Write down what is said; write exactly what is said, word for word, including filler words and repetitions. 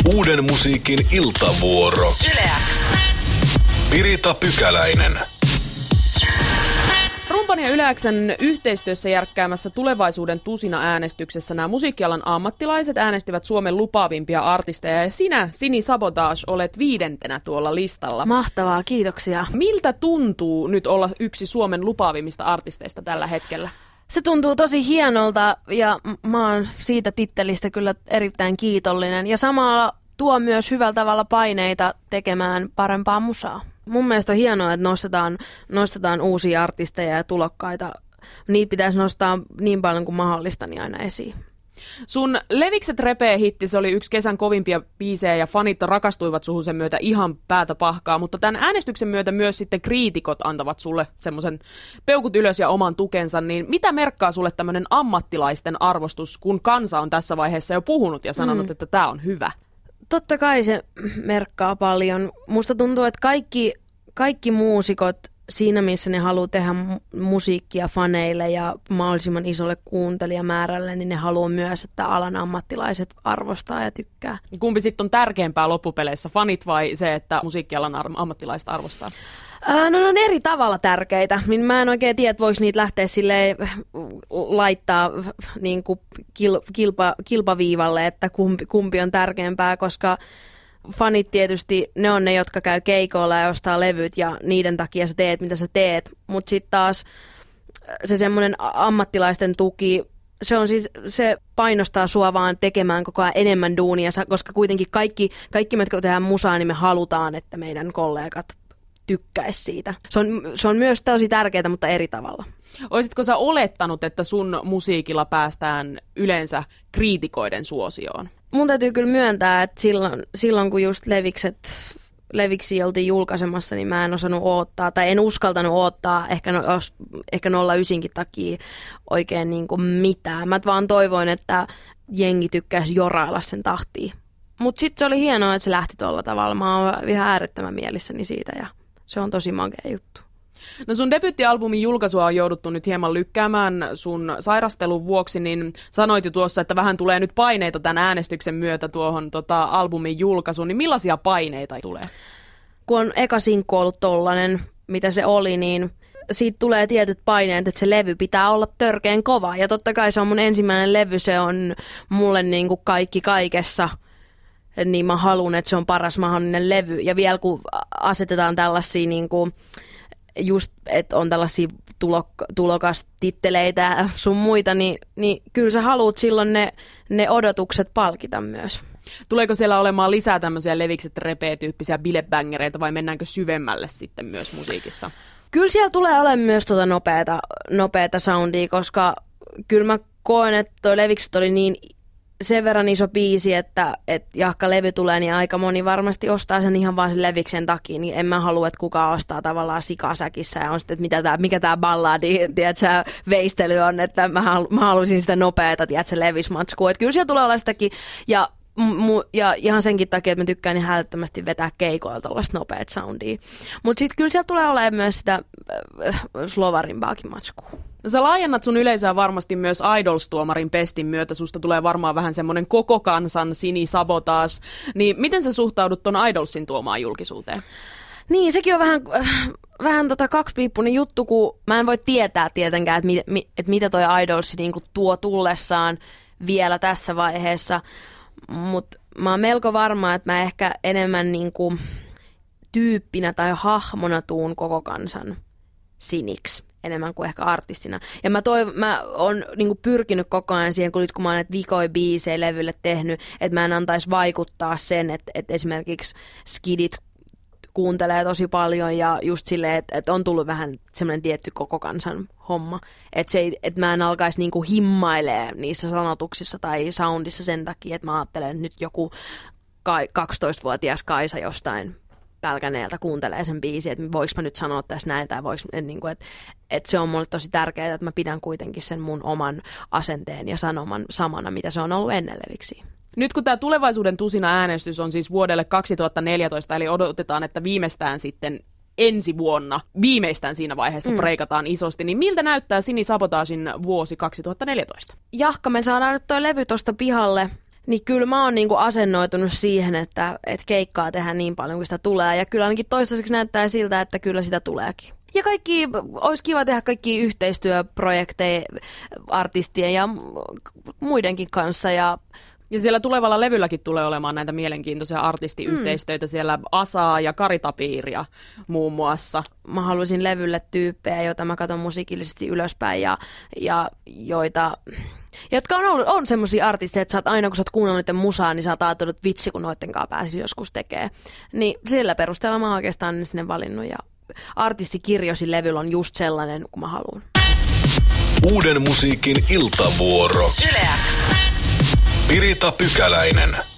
Uuden musiikin iltavuoro. Yle X. Pirita Pykäläinen. Rumpan ja Yle X:n yhteistyössä järkkäämässä tulevaisuuden tusina-äänestyksessä nämä musiikkialan ammattilaiset äänestivät Suomen lupaavimpia artisteja. Ja sinä, Sini Sabotage, olet viidentenä tuolla listalla. Mahtavaa, kiitoksia. Miltä tuntuu nyt olla yksi Suomen lupaavimmista artisteista tällä hetkellä? Se tuntuu tosi hienolta ja mä oon siitä tittelistä kyllä erittäin kiitollinen. Ja samalla tuo myös hyvällä tavalla paineita tekemään parempaa musaa. Mun mielestä on hienoa, että nostetaan, nostetaan uusia artisteja ja tulokkaita. Niitä pitäisi nostaa niin paljon kuin mahdollista niin aina esiin. Sun Levikset repee hitti, se oli yksi kesän kovimpia biisejä ja fanit rakastuivat suhun sen myötä ihan päätä pahkaa, mutta tämän äänestyksen myötä myös sitten kriitikot antavat sulle semmoisen peukut ylös ja oman tukensa, niin mitä merkkaa sulle tämmöinen ammattilaisten arvostus, kun kansa on tässä vaiheessa jo puhunut ja sanonut, mm. että tämä on hyvä? Totta kai se merkkaa paljon. Musta tuntuu, että kaikki, kaikki muusikot siinä, missä ne haluaa tehdä musiikkia faneille ja mahdollisimman isolle kuuntelijamäärälle, niin ne haluaa myös, että alan ammattilaiset arvostaa ja tykkää. Kumpi sitten on tärkeämpää loppupeleissä, fanit vai se, että musiikkialan ammattilaiset arvostaa? No ne on eri tavalla tärkeitä. Mä en oikein tiedä, että voiko niitä lähteä silleen laittaa niin kuin kilpa, kilpaviivalle, että kumpi, kumpi on tärkeämpää, koska fanit tietysti, ne on ne, jotka käy keikoilla ja ostaa levyt ja niiden takia sä teet, mitä sä teet. Mutta sitten taas se semmoinen ammattilaisten tuki, se on siis, se painostaa sua vaan tekemään koko ajan enemmän duunia, koska kuitenkin kaikki, kaikki me, jotka tehdään musaa, niin me halutaan, että meidän kollegat tykkäisi siitä. Se on, se on myös tosi tärkeää, mutta eri tavalla. Olisitko sä olettanut, että sun musiikilla päästään yleensä kriitikoiden suosioon? Mun täytyy kyllä myöntää, että silloin, silloin kun just Levikset, Leviksi oltiin julkaisemassa, niin mä en osannut odottaa, tai en uskaltanut odottaa ehkä, no, ehkä nolla yhdeksän takia oikein niin kuin mitään. Mä vaan toivoin, että jengi tykkäisi jorailla sen tahtiin. Mutta sitten se oli hienoa, että se lähti tuolla tavalla. Mä oon ihan äärettömän mielissäni siitä ja se on tosi makea juttu. No sun debyyttialbumin julkaisua on jouduttu nyt hieman lykkäämään sun sairastelun vuoksi, niin sanoit jo tuossa, että vähän tulee nyt paineita tämän äänestyksen myötä tuohon tota, albumin julkaisuun, niin millaisia paineita tulee? Kun on eka sinkku ollut tollanen, mitä se oli, niin siitä tulee tietyt paineet, että se levy pitää olla törkeän kova. Ja totta kai se on mun ensimmäinen levy, se on mulle niin kuin kaikki kaikessa. Niin mä haluan, että se on paras mahdollinen levy. Ja vielä kun asetetaan tällaisia, niin kuin, just, että on tällaisia tulok- tulokastitteleitä ja sun muita, niin, niin kyllä sä haluat silloin ne, ne odotukset palkita myös. Tuleeko siellä olemaan lisää tämmöisiä Levikset repee-tyyppisiä bilebängereitä vai mennäänkö syvemmälle sitten myös musiikissa? Kyllä siellä tulee olemaan myös tuota nopeata, nopeata soundia, koska kyllä mä koen, että toi Levikset oli niin sen verran iso biisi, että, että jahka levy tulee, niin aika moni varmasti ostaa sen ihan vaan sen Leviksen takia, niin en mä halua, että kukaan ostaa tavallaan sikasäkissä ja on sitten, että mitä tää, mikä tämä balladi, tiedätkö, veistely on, että mä, halu, mä haluaisin sitä nopeata, tiedätkö, levismatskua, että kyllä siellä tulee olla sitäkin, ja, mu, ja ihan senkin takia, että mä tykkään niin hälyttömästi vetää keikoilla tuollaista nopeat soundia, mutta sitten kyllä siellä tulee olemaan myös sitä äh, slovarimpaakin matskua. No sä laajennat sun yleisöä varmasti myös Idols-tuomarin pestin myötä. Susta tulee varmaan vähän semmoinen koko kansan Sini Sabotage. Niin miten sä suhtaudut ton Idolsin tuomaan julkisuuteen? Niin, sekin on vähän, äh, vähän tota kaksipiippunen juttu, kun mä en voi tietää tietenkään, että, mi, mi, että mitä toi Idols niinku tuo tullessaan vielä tässä vaiheessa. Mutta mä oon melko varma, että mä ehkä enemmän niinku tyyppinä tai hahmona tuun koko kansan Siniksi enemmän kuin ehkä artistina. Ja mä, toiv- mä oon niinku pyrkinyt koko ajan siihen, kun nyt kun mä oon näitä vikoi biisejä levylle tehnyt, että mä en antaisi vaikuttaa sen, että, että esimerkiksi skidit kuuntelee tosi paljon ja just silleen, että, että on tullut vähän semmoinen tietty koko kansan homma. Että, se ei, että mä en alkaisi niinku himmailee niissä sanotuksissa tai soundissa sen takia, että mä ajattelen, että nyt joku kaksitoistavuotias Kaisa jostain Pälkäneeltä kuuntelee sen biisin, että voiko mä nyt sanoa tässä näin, tai voiko, että, niin kuin, että, että se on mulle tosi tärkeää, että mä pidän kuitenkin sen mun oman asenteen ja sanoman samana, mitä se on ollut ennen Leviksiä. Nyt kun tämä tulevaisuuden tusina-äänestys on siis vuodelle kaksituhattaneljätoista, eli odotetaan, että viimeistään sitten ensi vuonna, viimeistään siinä vaiheessa mm. breikataan isosti, niin miltä näyttää Sini Sabotagen vuosi kaksituhattaneljätoista? Jahka, me saadaan nyt toi levy tosta pihalle, Niin kyllä mä oon niinku asennoitunut siihen, että, että keikkaa tehdään niin paljon kuin sitä tulee. Ja kyllä ainakin toistaiseksi näyttää siltä, että kyllä sitä tuleekin. Ja kaikki, olisi kiva tehdä kaikki yhteistyöprojekteja artistien ja muidenkin kanssa. Ja, ja siellä tulevalla levylläkin tulee olemaan näitä mielenkiintoisia artistiyhteistöitä. Mm. Siellä Asaa ja Kari Tapiiria muun muassa. Mä haluaisin levylle tyyppejä, joita mä katson musiikillisesti ylöspäin ja, ja joita... Jotka on ollut, on semmosia artisteja, että sä oot aina kun sä oot kuunnellut niiden musaa, niin sä oot ajatellut, että vitsi kun noittenkaan pääsisi joskus tekee. Niin sillä perusteella mä oon oikeastaan sinne valinnut ja artistikirjosi levyllä on just sellainen kuin mä haluan. Uuden musiikin iltavuoro. Yle X. Pirita Pykäläinen.